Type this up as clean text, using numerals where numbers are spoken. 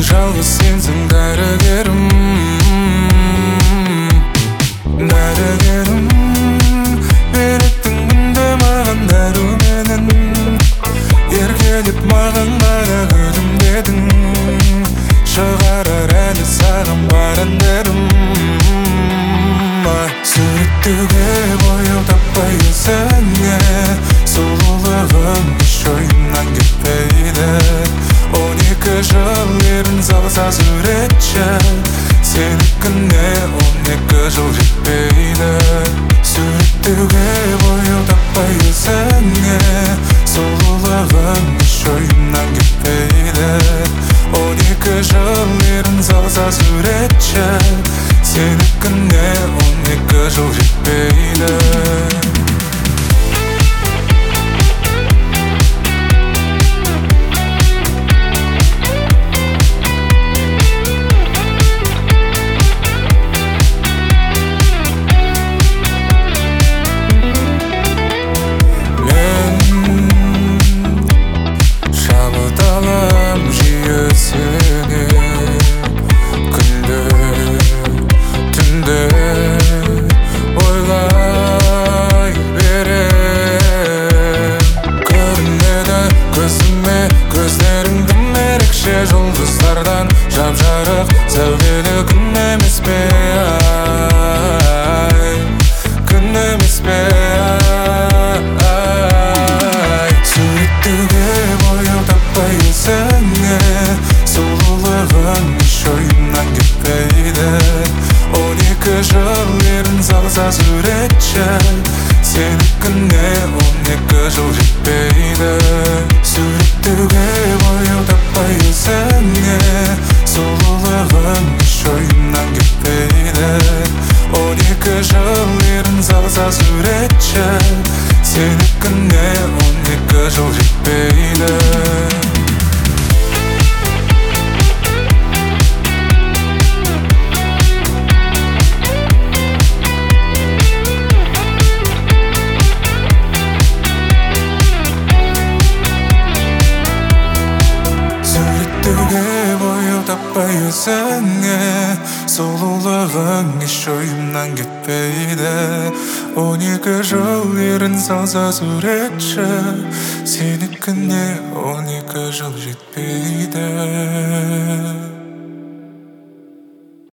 жалғыз сенсің дәрігерім, дәрігерім. Беріктің үнде маған дәруменін, еркелеп маған ғана күлімдедің. Шығарар әлі саған бар әндерім. Суреттеуге бояу таппай өзіңе, сұлулығың еш ойымнан кетпейді. 12 жыл ерін салса суретші, сенікіне 12 жыл жетпейді. Суреттеуге бояу таппай өзіңе, сұлулығың еш ойымнан кетпейді. 12 жыл ерін салса суретші, сенікіне 12 жыл жетпейді. Жұлдыздардан жап-жарық сәулелі күн емес пе, ай, күн емес пе, ай. Суреттеуге бояу таппай өзіңе, сұлулығың еш ойымнан кетпейді. 12 жыл ерін салса суретші, сенікіне 12 жыл жетпейді. Суреттеуге бояу таппай өзіңе, сұлулығың еш ойымнан кетпейді. 12 жыл ерін салса суретші, сенікіне 12 жыл жетпейді. Суреттеуге бояу таппай өзіңе, сұлулығың еш ойымнан кетпейді. 12 жыл ерін салса суретші, сенікіне 12 жыл жетпейді.